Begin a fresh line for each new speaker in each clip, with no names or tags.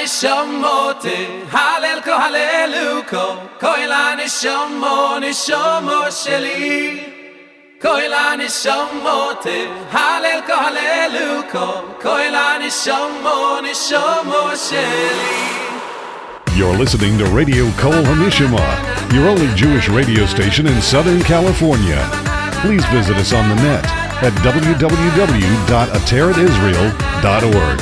nishamote halel ko haleluko koila nishomo sheli koila nishamote halel ko haleluko koila nishomo sheli.
You're listening to Radio Kol Hamishama, your only Jewish radio station in Southern California. Please visit us on the net at www.ateratisrael.org.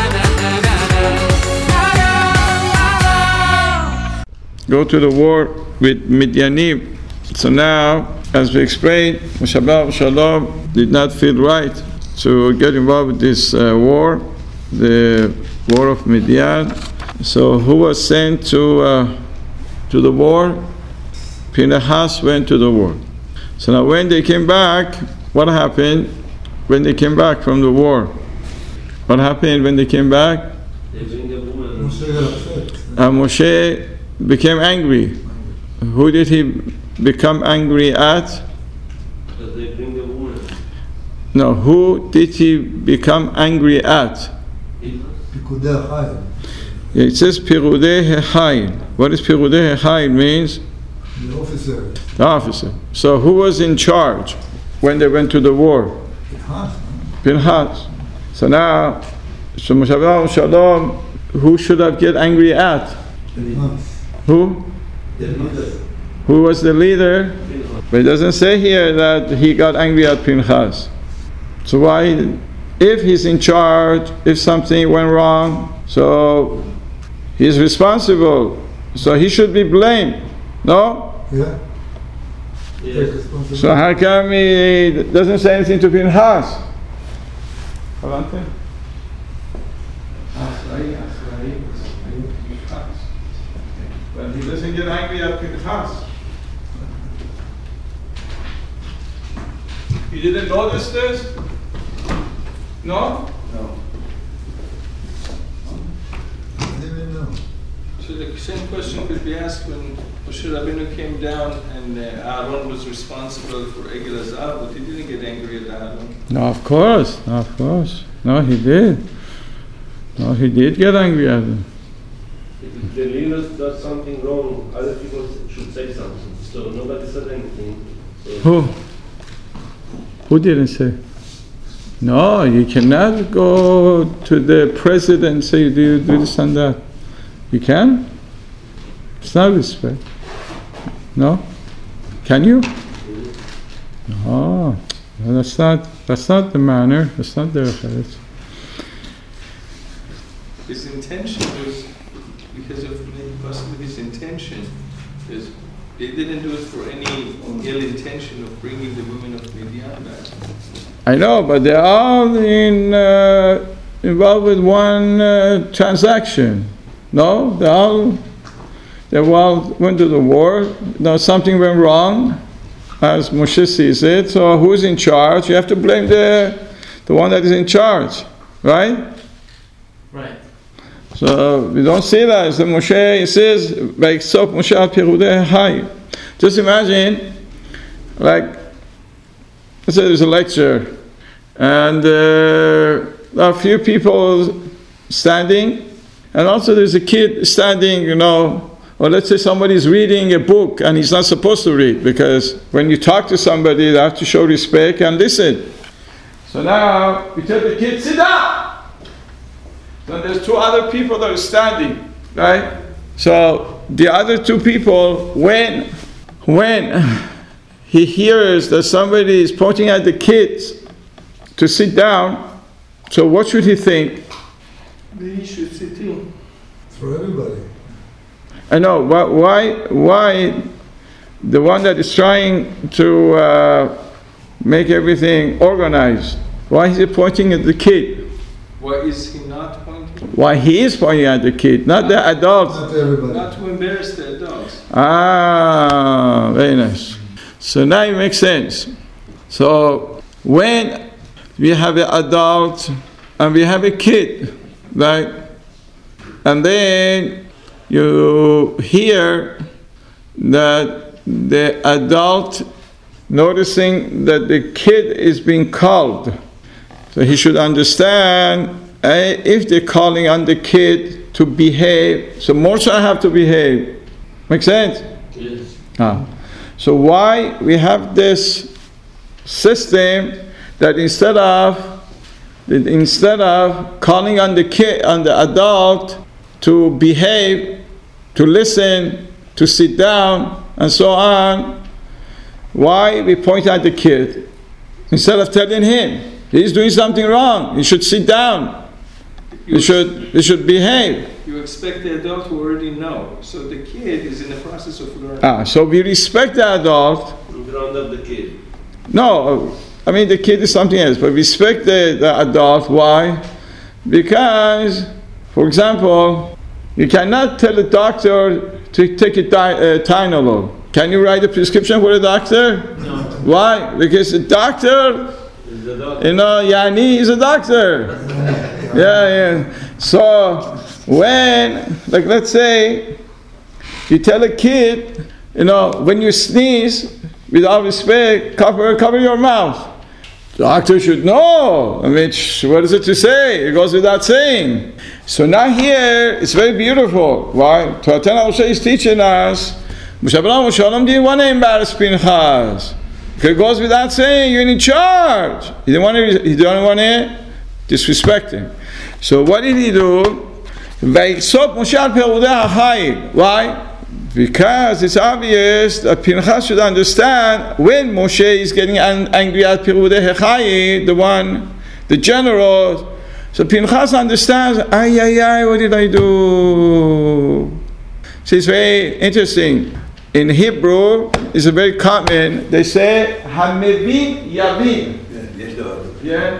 Go to the war with Midyanim. So now, as we explained, Moshe Rabbeinu Shalom did not feel right to get involved with this war, the war of Midian. So who was sent to the war? Pinchas went to the war. So now when they came back, what happened when they came back from the war? What happened when they came back? Moshe became angry. Who did he become angry at? No, who did he become angry at? It says Pirudei Hechayil. What does Pirudei Hechayil means?
The officer.
The officer. So who was in charge when they went to the war? Pinchas. So now, Moshe Rabbeinu Shalom, who should have get angry at? Who?
The leader.
Who was the leader? But it doesn't say here that he got angry at Pinchas. So why, if he's in charge, if something went wrong, so he's responsible. So he should be blamed. No?
Yeah.
So how come he doesn't say anything to Pinchas? But he doesn't get angry at Pinchas. You didn't notice this? No?
No. I didn't know.
So the same question could be asked when Moshe Rabbeinu came down and Aaron was responsible for Egel Hazav, but he didn't get angry at Aaron.
No, of course. No, he did. No, he did get angry at him.
If the leader does something wrong, other people should say something. So nobody said anything. So
Who didn't say? No, you cannot go to the president and say, do you do this and that? You can? It's not respect. No? Can you? No, that's not the manner. That's not the Eretz.
His intention was, because of possibly his intention, is they didn't do it for any ill intention of bringing the women of Midian back.
I know, but they're all involved with one transaction. No, they all went to the war. Now something went wrong, as Moshe sees it. So who's in charge? You have to blame the one that is in charge, right?
Right.
So we don't see that. So Moshe says, Moshe al Pirudei Hechayil. Just imagine, like, let's say there's a lecture, and there are a few people standing, and also there's a kid standing, or let's say somebody's reading a book and he's not supposed to read, because when you talk to somebody, they have to show respect and listen. So now we tell the kid, sit down. Then there's two other people that are standing, right? So the other two people, when he hears that somebody is pointing at the kids to sit down, so what should he think?
He should sit in.
For everybody.
I know, why the one that is trying to make everything organized, why is he pointing at the kid?
Why is he not pointing?
Why he is pointing at the kid, not the adults.
Not everybody.
Not to embarrass the adults.
Ah, very nice. So now it makes sense. So when we have an adult and we have a kid, right? And then you hear that the adult noticing that the kid is being called. So he should understand, if they're calling on the kid, to behave. So more child have to behave. Make sense?
Yes.
So why we have this system that instead of calling on the kid, on the adult to behave, to listen, to sit down, and so on, why we point at the kid instead of telling him he's doing something wrong, he should sit down, he should behave.
You expect the adult to already know, so the kid is in the process of learning.
So we respect the adult.
You ground up the kid.
No, I mean the kid is something else, but respect the adult. Why? Because, for example, you cannot tell a doctor to take a Tylenol. Can you write a prescription for a doctor?
No.
Why? Because a doctor, Yani is a doctor. Yeah. So when, like, let's say, you tell a kid, when you sneeze, with all respect, cover your mouth. The doctor should know. I mean, what is it to say? It goes without saying. So now here, it's very beautiful. Why? Torah Moshe is teaching us, Moshe Rabbeinu Shalom didn't want to embarrass Pinchas. It goes without saying, you're in charge. He didn't want to disrespect him. So what did he do? Why? Because it's obvious that Pinchas should understand when Moshe is getting angry at Pirudei Hechai, the general. So Pinchas understands, what did I do? So it's very interesting. In Hebrew, it's a very common, they say, Hamevin Yavin. Yeah.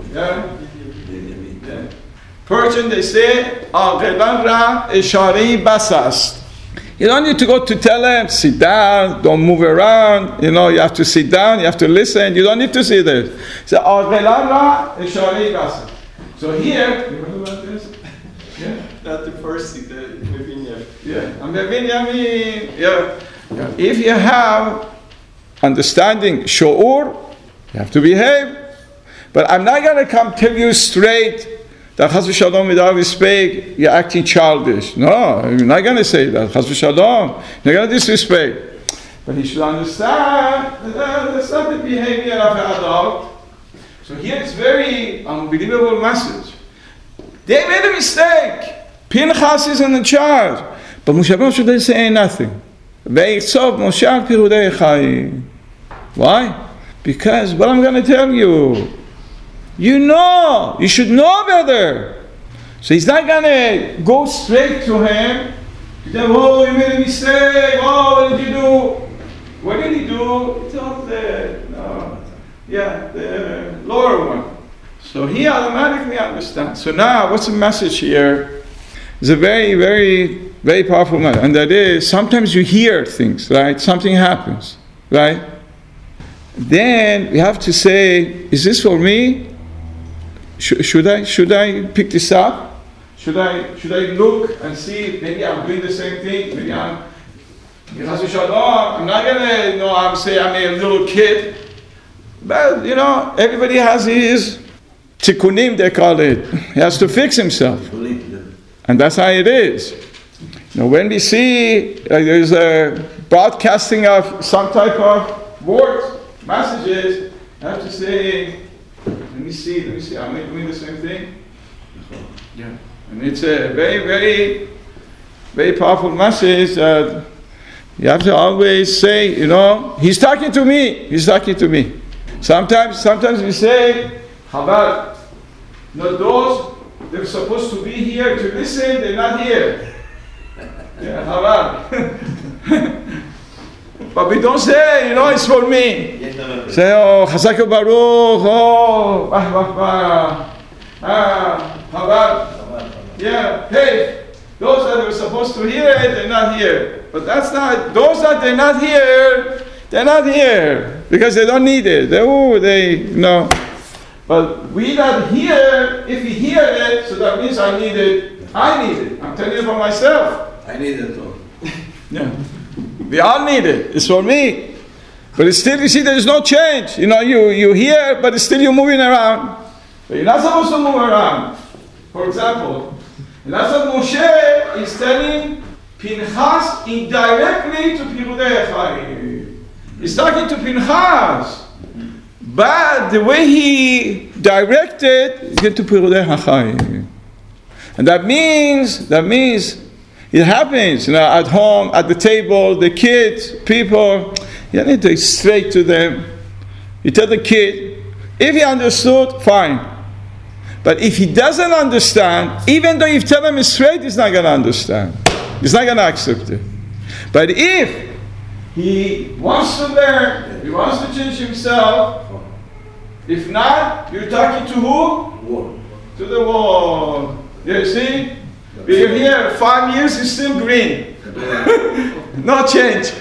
Persian, they say, Aqelan Ra Eshari Basast. You don't need to go to tell them, sit down, don't move around, you have to sit down, you have to listen, you don't need to see this. So, Aqelan Ra Eshari Basast. So here, you heard about this? Yeah.
Not the first thing, the Mevin Yamin.
Yeah. If you have understanding, shu'ur, you have to behave. But I'm not going to come tell you straight that Chas v'Shalom, with all respect, you're acting childish. No, I'm not going to say that. Chas v'Shalom, you're going to disrespect. But he should understand that that's not the behavior of an adult. So here it's very unbelievable message. They made a mistake. Pinchas is in charge. But Moshe Rabbeinu shouldn't say nothing. Why? Because what I'm going to tell you, you should know better. So he's not going to go straight to him. You made a mistake. What did you do? What did he do? He told the lower one. So he automatically understands. So now, what's the message here? It's a very, very, very powerful message. And that is, sometimes you hear things, right? Something happens, right? Then we have to say, is this for me? Should I pick this up? Should I look and see, maybe I'm doing the same thing? Maybe I'm not going to say I'm a little kid. But, everybody has his tikkunim, they call it. He has to fix himself. And that's how it is. When we see there's a broadcasting of some type of words, messages, I have to say, let me see, am I doing the same thing? Yeah. And it's a very, very, very powerful message that you have to always say, he's talking to me. Sometimes we say, Chabad, those they're supposed to be here to listen, they're not here. Yeah, Chabad. But we don't say, it's for me. Say, Chazak Baruch, Chabad. Yeah, hey, those that were supposed to hear it, they're not here. But that's not, those that they're not here because they don't need it. But we that hear, if we hear it, so that means I need it. I'm telling you for myself.
I need it too.
Yeah. We all need it. It's for me. But it's still, you see, there is no change. You hear, but it's still you're moving around. But you're not supposed to move around. For example, And that's what Moshe is telling Pinchas indirectly to Pirudei Chaim. He's talking to Pinchas, but the way he directed is get to Pirudei Chaim. And that means it happens, at home, at the table, the kids, people, you need to go straight to them. You tell the kid, if he understood, fine. But if he doesn't understand, even though you tell him straight, he's not going to understand. He's not going to accept it. But if he wants to learn, he wants to change himself, if not, you're talking to who?
Wall.
To the wall. You see? We're here 5 years, he's still green. No change.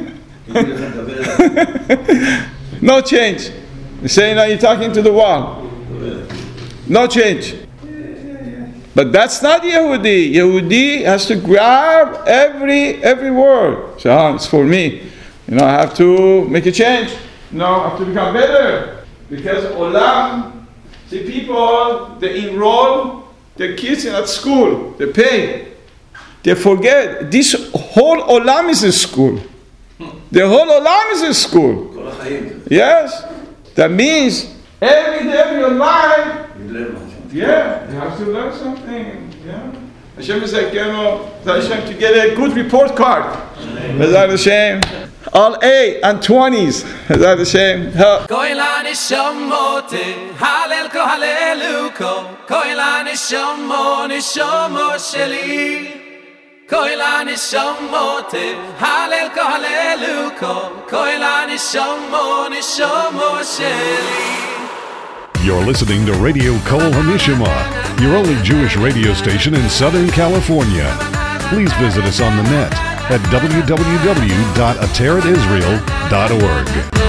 No change. You say, now you're talking to the wall. No change. But that's not Yehudi. Yehudi has to grab every word. So it's for me. I have to make a change. I have to become better. Because Olam, see, people, they enroll their kids at school. They pay. They forget. This whole Olam is a school. The whole Olam is a school. Yes. That means every day of your life, you have to learn something. Yeah. Hashem is like, Hashem, to get a good report card. Bezat Hashem. All A and 20s. Bezat Hashem.
Koila nishomote, halel ko haleluko. Koila nishomo sheli. Koila nishomote, halel ko haleluko. Koila nishomo sheli.
You're listening to Radio Kol HaNishama, your only Jewish radio station in Southern California. Please visit us on the net at www.ateratisrael.org.